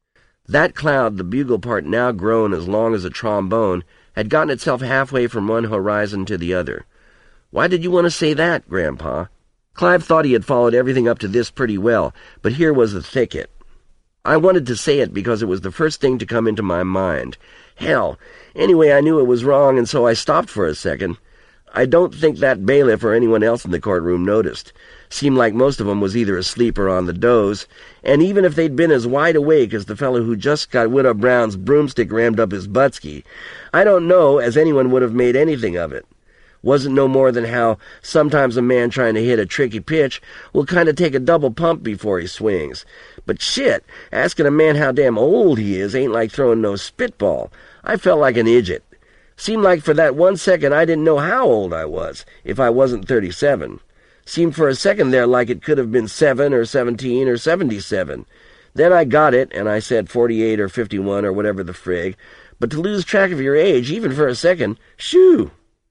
That cloud, the bugle part now grown as long as a trombone, had gotten itself halfway from one horizon to the other. Why did you want to say that, Grandpa? Clive thought he had followed everything up to this pretty well, but here was the thicket. I wanted to say it because it was the first thing to come into my mind. Hell, anyway, I knew it was wrong, and so I stopped for a second. I don't think that bailiff or anyone else in the courtroom noticed. Seemed like most of 'em was either asleep or on the doze, and even if they'd been as wide awake as the fellow who just got Widow Brown's broomstick rammed up his buttski, I don't know as anyone would have made anything of it. Wasn't no more than how sometimes a man trying to hit a tricky pitch will kind of take a double pump before he swings. But shit, asking a man how damn old he is ain't like throwing no spitball. I felt like an idiot. Seemed like for that 1 second I didn't know how old I was, if I wasn't 37. Seemed for a second there like it could have been 7 or 17 or 77. Then I got it, and I said 48 or 51 or whatever the frig. But to lose track of your age, even for a second, shoo!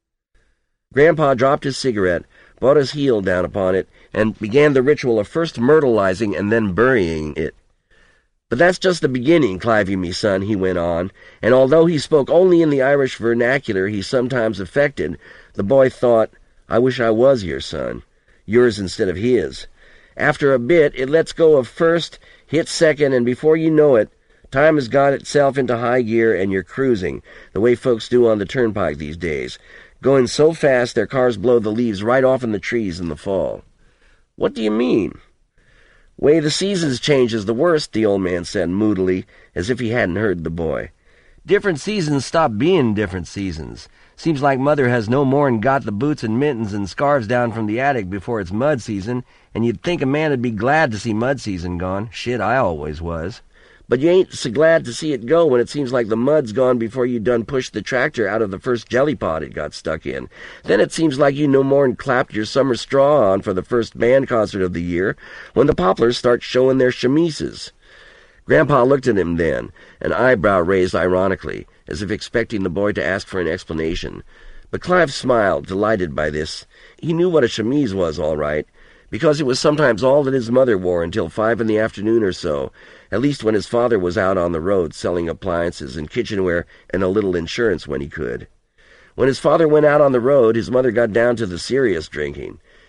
Grandpa dropped his cigarette, brought his heel down upon it, and began the ritual of first myrtleizing and then burying it. But that's just the beginning, Clivey, me son, he went on, and although he spoke only in the Irish vernacular he sometimes affected, the boy thought, I wish I was your son, yours instead of his. After a bit, it lets go of first, hits second, and before you know it, time has got itself into high gear and you're cruising, the way folks do on the turnpike these days, going so fast their cars blow the leaves right off in the trees in the fall. What do you mean? Way the seasons change is the worst, the old man said moodily, as if he hadn't heard the boy. Different seasons stop being different seasons. Seems like Mother has no more'n got the boots and mittens and scarves down from the attic before it's mud season, and you'd think a man would be glad to see mud season gone. Shit, I always was. But you ain't so glad to see it go when it seems like the mud's gone before you done pushed the tractor out of the first jelly pot it got stuck in. Then it seems like you no more'n clapped your summer straw on for the first band concert of the year when the poplars start showing their chemises. Grandpa looked at him then, an eyebrow raised ironically, as if expecting the boy to ask for an explanation. But Clive smiled, delighted by this. He knew what a chemise was, all right, because it was sometimes all that his mother wore until 5 in the afternoon or so, at least when his father was out on the road selling appliances and kitchenware and a little insurance when he could. When his father went out on the road, his mother got down to the serious drinking.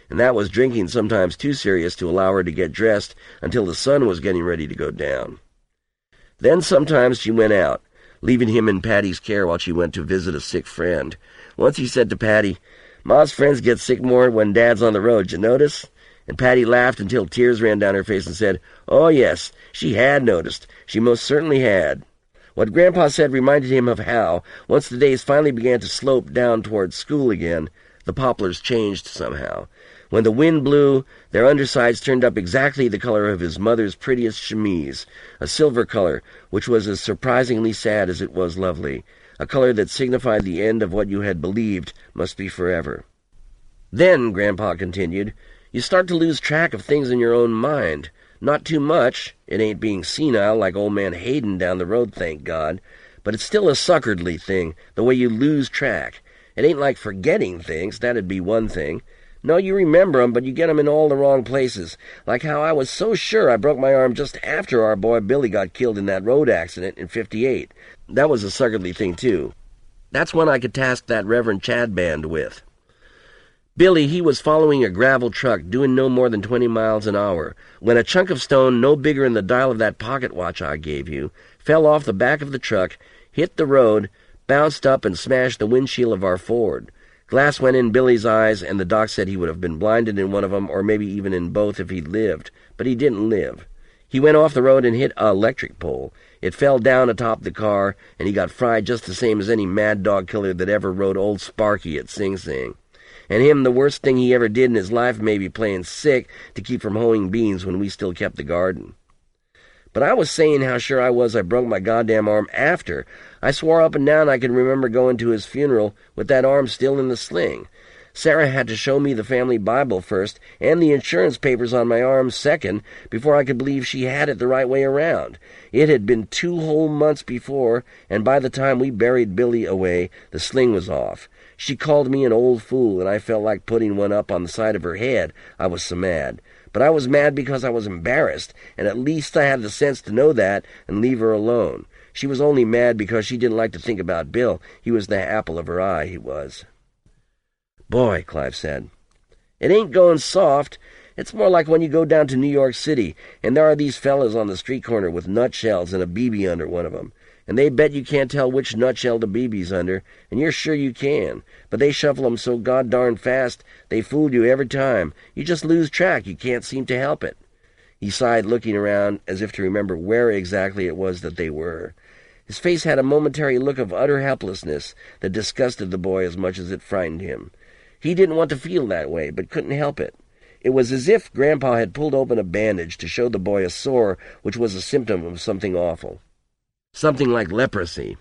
and that was drinking sometimes too serious to allow her to get dressed until the sun was getting ready to go down. Then sometimes she went out, leaving him in Patty's care while she went to visit a sick friend. Once he said to Patty, "Ma's friends get sick more when Dad's on the road, you notice?" And Patty laughed until tears ran down her face and said, "Oh, yes, she had noticed. She most certainly had." What Grandpa said reminded him of how, once the days finally began to slope down towards school again, the poplars changed somehow. When the wind blew, their undersides turned up exactly the color of his mother's prettiest chemise, a silver color, which was as surprisingly sad as it was lovely, a color that signified the end of what you had believed must be forever. "Then," Grandpa continued, "you start to lose track of things in your own mind. Not too much. It ain't being senile like old man Hayden down the road, thank God. But it's still a suckeredly thing, the way you lose track. It ain't like forgetting things. That'd be one thing. No, you remember 'em, but you get 'em in all the wrong places. Like how I was so sure I broke my arm just after our boy Billy got killed in that road accident in '58. That was a suckeredly thing, too. That's one I could task that Reverend Chadband with. Billy, he was following a gravel truck doing no more than 20 miles an hour when a chunk of stone no bigger than the dial of that pocket watch I gave you fell off the back of the truck, hit the road, bounced up and smashed the windshield of our Ford. Glass went in Billy's eyes, and the doc said he would have been blinded in one of 'em or maybe even in both if he'd lived, but he didn't live. He went off the road and hit a electric pole. It fell down atop the car, and he got fried just the same as any mad dog killer that ever rode Old Sparky at Sing Sing. And him, the worst thing he ever did in his life may be playing sick to keep from hoeing beans when we still kept the garden. But I was saying how sure I was I broke my goddamn arm after. I swore up and down I could remember going to his funeral with that arm still in the sling. Sarah had to show me the family Bible first and the insurance papers on my arm second before I could believe she had it the right way around. It had been 2 whole months before, and by the time we buried Billy away, the sling was off. She called me an old fool, and I felt like putting one up on the side of her head. I was so mad. But I was mad because I was embarrassed, and at least I had the sense to know that and leave her alone. She was only mad because she didn't like to think about Bill. He was the apple of her eye, he was. "Boy," Clive said, "it ain't going soft. It's more like when you go down to New York City, and there are these fellas on the street corner with nutshells and a BB under one of 'em. And they bet you can't tell which nutshell the BB's under, and you're sure you can. But they shuffle 'em so god-darn fast, they fool you every time. You just lose track. You can't seem to help it." He sighed, looking around as if to remember where exactly it was that they were. His face had a momentary look of utter helplessness that disgusted the boy as much as it frightened him. He didn't want to feel that way, but couldn't help it. It was as if Grandpa had pulled open a bandage to show the boy a sore which was a symptom of something awful. Something like leprosy.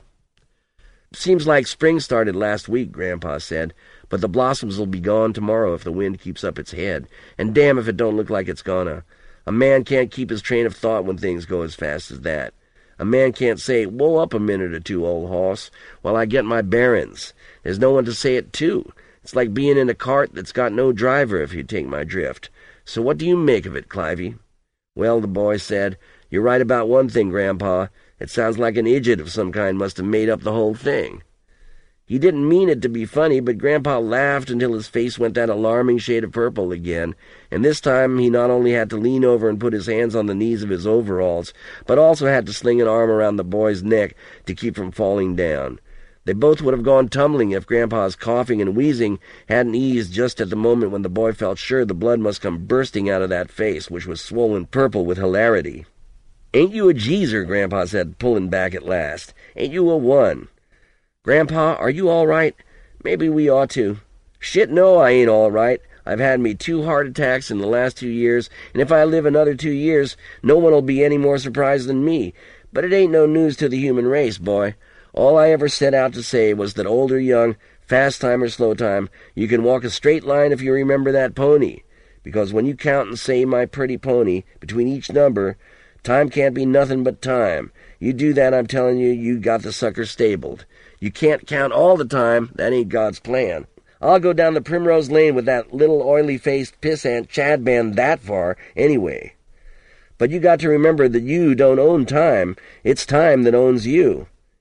"Seems like spring started last week," Grandpa said, "but the blossoms will be gone tomorrow if the wind keeps up its head, and damn if it don't look like it's gonna. A man can't keep his train of thought when things go as fast as that. A man can't say, 'Whoa up a minute or two, old hoss, while I get my bearings.' There's no one to say it to. It's like being in a cart that's got no driver, if you take my drift. So what do you make of it, Clivey?" "Well," the boy said, "you're right about one thing, Grandpa. It sounds like an idiot of some kind must have made up the whole thing." He didn't mean it to be funny, but Grandpa laughed until his face went that alarming shade of purple again, and this time he not only had to lean over and put his hands on the knees of his overalls, but also had to sling an arm around the boy's neck to keep from falling down. They both would have gone tumbling if Grandpa's coughing and wheezing hadn't eased just at the moment when the boy felt sure the blood must come bursting out of that face, which was swollen purple with hilarity. "Ain't you a geezer," Grandpa said, pulling back at last. "Ain't you a one?" "Grandpa, are you all right? Maybe we ought to." "Shit, no, I ain't all right. I've had me 2 heart attacks in the last 2 years, and if I live another 2 years, no one'll be any more surprised than me. But it ain't no news to the human race, boy. All I ever set out to say was that old or young, fast time or slow time, you can walk a straight line if you remember that pony. Because when you count and say 'my pretty pony' between each number, time can't be nothing but time. You do that, I'm telling you, you got the sucker stabled. You can't count all the time. That ain't God's plan. I'll go down the Primrose Lane with that little oily-faced pissant Chadband that far, anyway. But you got to remember that you don't own time. It's time that owns you.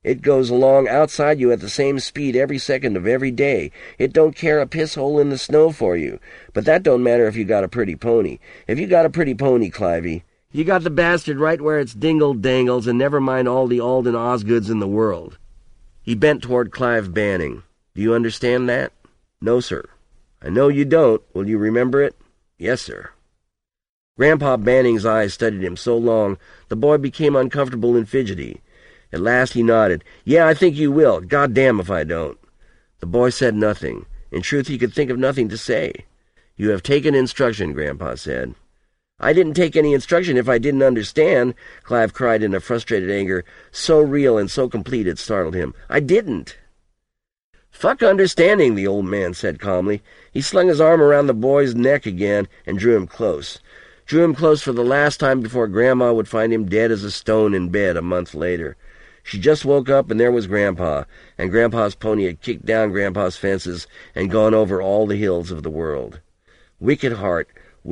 It goes along outside you at the same speed every second of every day. It don't care a piss hole in the snow for you. But that don't matter if you got a pretty pony. If you got a pretty pony, Clivey, you got the bastard right where its dingle dangles, and never mind all the Alden Osgoods in the world. He bent toward Clive Banning. Do you understand that? No, sir. I know you don't. Will you remember it? Yes, sir. Grandpa Banning's eyes studied him so long, the boy became uncomfortable and fidgety. At last he nodded. Yeah, I think you will. Goddamn if I don't. The boy said nothing. In truth, he could think of nothing to say. You have taken instruction, Grandpa said. I didn't take any instruction if I didn't understand, Clive cried in a frustrated anger, so real and so complete it startled him. I didn't. Fuck understanding, the old man said calmly. He slung his arm around the boy's neck again and drew him close. Drew him close for the last time before Grandma would find him dead as a stone in bed a month later. She just woke up, and there was Grandpa, and Grandpa's pony had kicked down Grandpa's fences and gone over all the hills of the world. Wicked heart,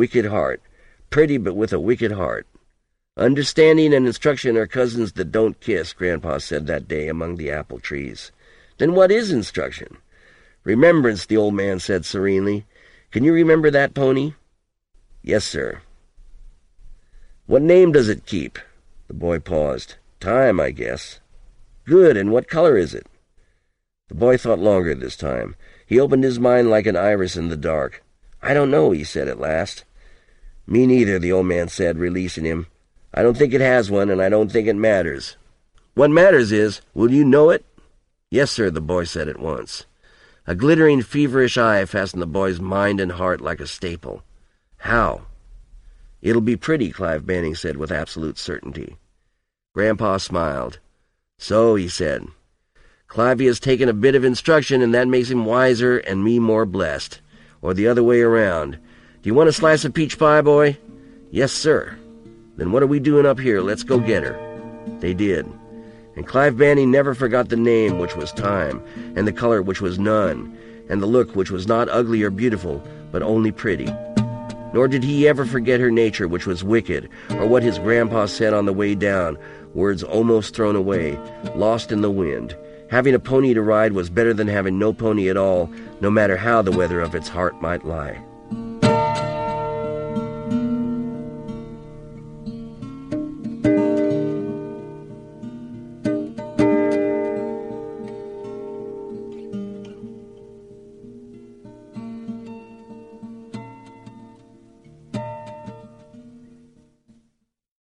pretty but with a wicked heart. Understanding and instruction are cousins that don't kiss, Grandpa said that day among the apple trees. Then what is instruction? Remembrance, the old man said serenely. Can you remember that pony? Yes, sir. What name does it keep? The boy paused. Time, I guess. Good, and what color is it? The boy thought longer this time. He opened his mind like an iris in the dark. I don't know, he said at last. Me neither, the old man said, releasing him. I don't think it has one, and I don't think it matters. What matters is, will you know it? Yes, sir, the boy said at once. A glittering, feverish eye fastened the boy's mind and heart like a staple. How? It'll be pretty, Clive Banning said with absolute certainty. Grandpa smiled. So, he said, Clivey has taken a bit of instruction, and that makes him wiser and me more blessed. Or the other way around. Do you want a slice of peach pie, boy? Yes, sir. Then what are we doing up here? Let's go get her. They did. And Clive Banning never forgot the name, which was Time, and the color, which was none, and the look, which was not ugly or beautiful, but only pretty. Nor did he ever forget her nature, which was wicked, or what his grandpa said on the way down, words almost thrown away, lost in the wind. Having a pony to ride was better than having no pony at all, no matter how the weather of its heart might lie.